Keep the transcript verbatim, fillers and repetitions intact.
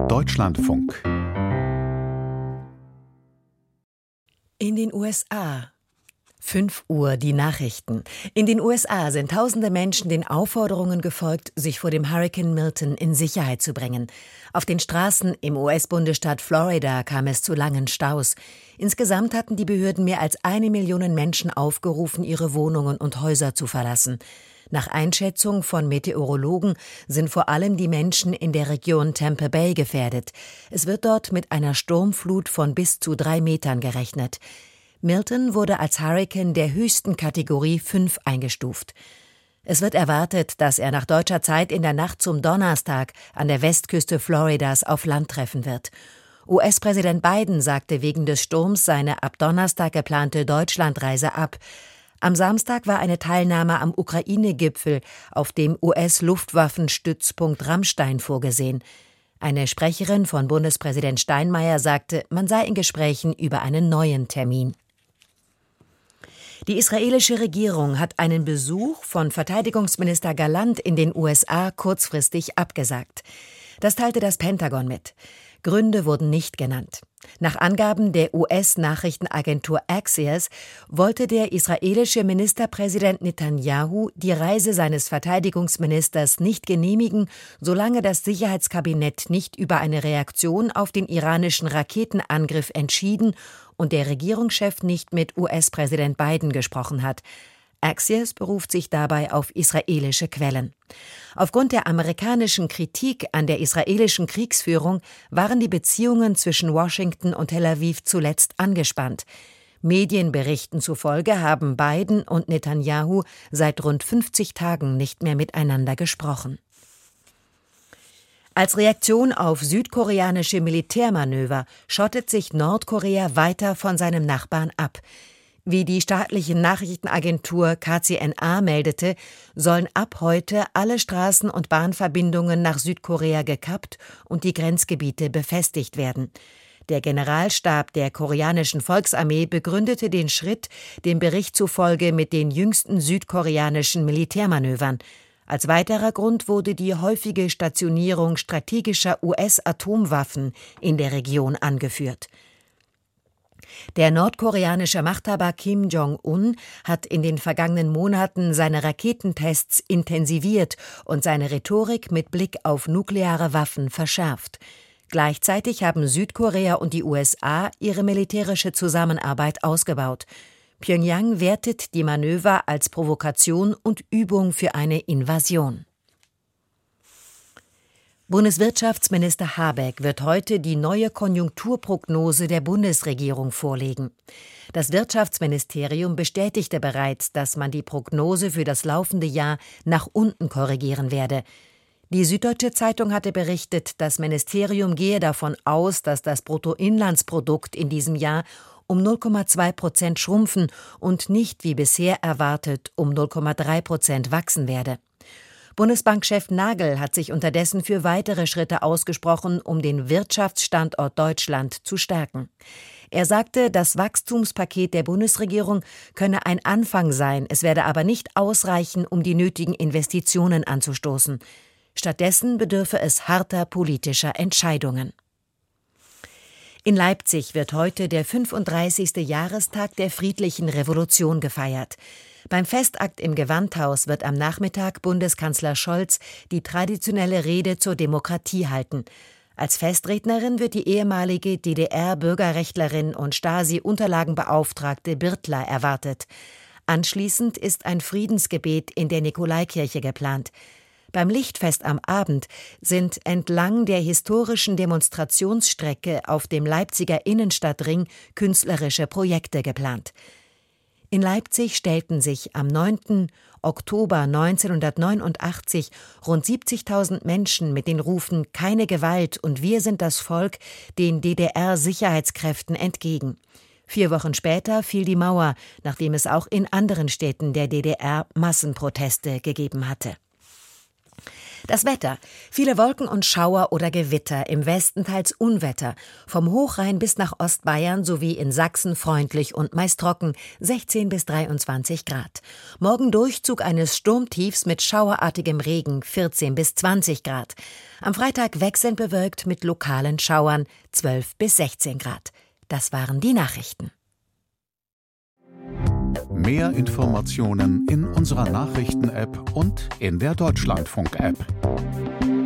Deutschlandfunk. In den U S A. fünf Uhr die Nachrichten. In den U S A sind tausende Menschen den Aufforderungen gefolgt, sich vor dem Hurrikan Milton in Sicherheit zu bringen. Auf den Straßen im U S-Bundesstaat Florida kam es zu langen Staus. Insgesamt hatten die Behörden mehr als eine Million Menschen aufgerufen, ihre Wohnungen und Häuser zu verlassen. Nach Einschätzung von Meteorologen sind vor allem die Menschen in der Region Tampa Bay gefährdet. Es wird dort mit einer Sturmflut von bis zu drei Metern gerechnet. Milton wurde als Hurrikan der höchsten Kategorie fünf eingestuft. Es wird erwartet, dass er nach deutscher Zeit in der Nacht zum Donnerstag an der Westküste Floridas auf Land treffen wird. U S-Präsident Biden sagte wegen des Sturms seine ab Donnerstag geplante Deutschlandreise ab. Am Samstag war eine Teilnahme am Ukraine-Gipfel auf dem U S-Luftwaffenstützpunkt Ramstein vorgesehen. Eine Sprecherin von Bundespräsident Steinmeier sagte, man sei in Gesprächen über einen neuen Termin. Die israelische Regierung hat einen Besuch von Verteidigungsminister Gallant in den U S A kurzfristig abgesagt. Das teilte das Pentagon mit. Gründe wurden nicht genannt. Nach Angaben der U S-Nachrichtenagentur Axios wollte der israelische Ministerpräsident Netanyahu die Reise seines Verteidigungsministers nicht genehmigen, solange das Sicherheitskabinett nicht über eine Reaktion auf den iranischen Raketenangriff entschieden und der Regierungschef nicht mit U S-Präsident Biden gesprochen hat. Axios beruft sich dabei auf israelische Quellen. Aufgrund der amerikanischen Kritik an der israelischen Kriegsführung waren die Beziehungen zwischen Washington und Tel Aviv zuletzt angespannt. Medienberichten zufolge haben Biden und Netanyahu seit rund fünfzig Tagen nicht mehr miteinander gesprochen. Als Reaktion auf südkoreanische Militärmanöver schottet sich Nordkorea weiter von seinem Nachbarn ab. Wie die staatliche Nachrichtenagentur K C N A meldete, sollen ab heute alle Straßen- und Bahnverbindungen nach Südkorea gekappt und die Grenzgebiete befestigt werden. Der Generalstab der koreanischen Volksarmee begründete den Schritt dem Bericht zufolge mit den jüngsten südkoreanischen Militärmanövern. Als weiterer Grund wurde die häufige Stationierung strategischer U S-Atomwaffen in der Region angeführt. Der nordkoreanische Machthaber Kim Jong-un hat in den vergangenen Monaten seine Raketentests intensiviert und seine Rhetorik mit Blick auf nukleare Waffen verschärft. Gleichzeitig haben Südkorea und die U S A ihre militärische Zusammenarbeit ausgebaut. Pjöngjang wertet die Manöver als Provokation und Übung für eine Invasion. Bundeswirtschaftsminister Habeck wird heute die neue Konjunkturprognose der Bundesregierung vorlegen. Das Wirtschaftsministerium bestätigte bereits, dass man die Prognose für das laufende Jahr nach unten korrigieren werde. Die Süddeutsche Zeitung hatte berichtet, das Ministerium gehe davon aus, dass das Bruttoinlandsprodukt in diesem Jahr um null Komma zwei Prozent schrumpfen und nicht wie bisher erwartet um null Komma drei Prozent wachsen werde. Bundesbankchef Nagel hat sich unterdessen für weitere Schritte ausgesprochen, um den Wirtschaftsstandort Deutschland zu stärken. Er sagte, das Wachstumspaket der Bundesregierung könne ein Anfang sein, es werde aber nicht ausreichen, um die nötigen Investitionen anzustoßen. Stattdessen bedürfe es harter politischer Entscheidungen. In Leipzig wird heute der fünfunddreißigste Jahrestag der Friedlichen Revolution gefeiert. Beim Festakt im Gewandhaus wird am Nachmittag Bundeskanzler Scholz die traditionelle Rede zur Demokratie halten. Als Festrednerin wird die ehemalige D D R-Bürgerrechtlerin und Stasi-Unterlagenbeauftragte Birtler erwartet. Anschließend ist ein Friedensgebet in der Nikolaikirche geplant. Beim Lichtfest am Abend sind entlang der historischen Demonstrationsstrecke auf dem Leipziger Innenstadtring künstlerische Projekte geplant. In Leipzig stellten sich am neunten Oktober neunzehnhundertneunundachtzig rund siebzigtausend Menschen mit den Rufen »Keine Gewalt« und »Wir sind das Volk« den D D R-Sicherheitskräften entgegen. Vier Wochen später fiel die Mauer, nachdem es auch in anderen Städten der D D R Massenproteste gegeben hatte. Das Wetter. Viele Wolken und Schauer oder Gewitter, im Westen teils Unwetter. Vom Hochrhein bis nach Ostbayern sowie in Sachsen freundlich und meist trocken, sechzehn bis dreiundzwanzig Grad. Morgen Durchzug eines Sturmtiefs mit schauerartigem Regen, vierzehn bis zwanzig Grad. Am Freitag wechselnd bewölkt mit lokalen Schauern, zwölf bis sechzehn Grad. Das waren die Nachrichten. Mehr Informationen in unserer Nachrichten-App und in der Deutschlandfunk-App.